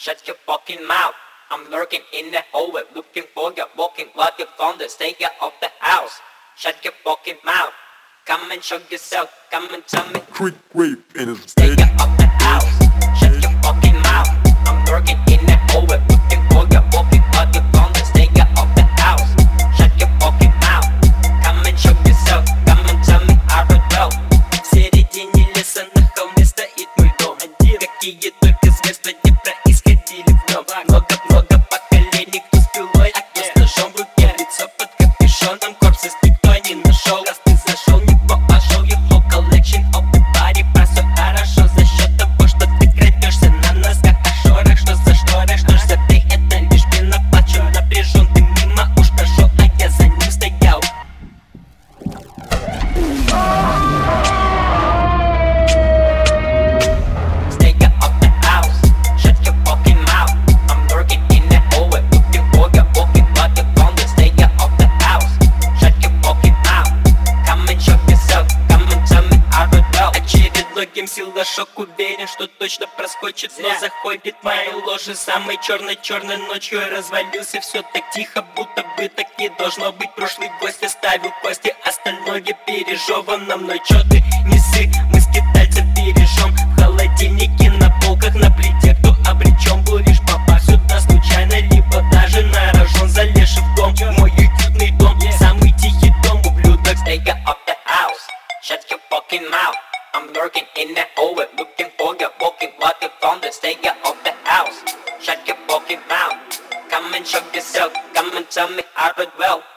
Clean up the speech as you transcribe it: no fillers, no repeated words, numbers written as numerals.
shut your fucking mouth. I'm lurking in the hallway, looking for you, walking like you found the stay out of the house. Shut your fucking mouth. Come and show yourself, come and tell me. Quick rape in his Stay bed. out of the house. Shut your fucking mouth. I'm lurking in the hallway, looking for you, walking like you found the stay out of the house. Shut your fucking mouth. Come and show yourself, come and tell me I don't know. В середине леса на холме стоит мой дом. Какие только звезды не происходили в нем. Много поколений, кто с пилой, а кто с ножом в руке. Лицо под капюшоном, корпус никто не нашел. Раз ты зашел, не пошел, его collection of the body. Про все хорошо за счет того, что ты крадешься на нас, как ашора. Что за шторы, что ж за ты, это лишь пеноплачу. Напряжен, ты мимо уж прошел, а я за ним стоял. Stay out of the house, shut your fucking mouth. I'm lurking in the hallway, looking for you, walking like you found the stay out of the house. Shut your fucking mouth. Come and show yourself, come and tell me I don't know. Очередной геймсилашок, уверен, что точно проскочит, но заходит в мою ложу самой черной ночью. Я развалился, все так тихо, будто бы так не должно быть. Прошлый гость оставил кости, остальное пережевано мной. Чё ты несы, мы скитальцев бережем. В холодильнике, на полках, на плите, кто обречен был лишь попав сюда случайно, либо даже на рожон, залезший в дом. Мой уютный дом, самый тихий дом, ублюдок. Stay out of the house, shut your fucking mouth. I'm lurking in the hallway, looking for you, walking like you found it. Stay out of the house, shut your fucking mouth. Come and show yourself, come and tell me I don't well.